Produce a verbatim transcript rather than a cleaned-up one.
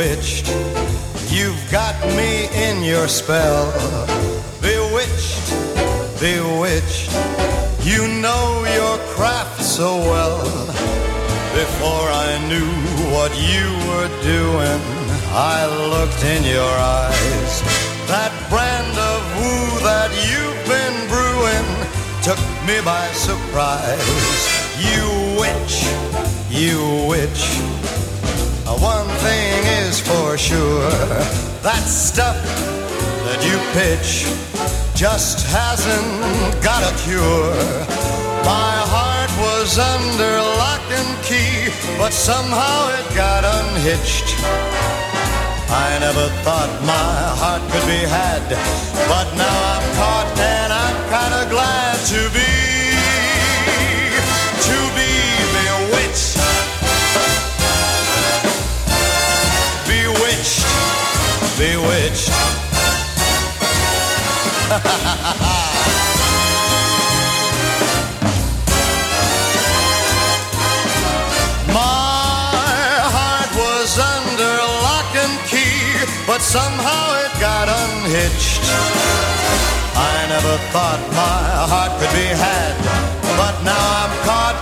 bewitched, you've got me in your spell. Bewitched, bewitched, you know your craft so well. Before I knew what you were doing, I looked in your eyes. That brand of woo that you've been brewing took me by surprise. You witch, you witch. One thing is for sure, that stuff that you pitch just hasn't got a cure. My heart was under lock and key, but somehow it got unhitched. I never thought my heart could be had, but now I'm caught and I'm kinda glad to be, to be bewitched. Bewitched, bewitched. My heart was under lock and key, but somehow it got unhitched. I never thought my heart could be had, but now I'm caught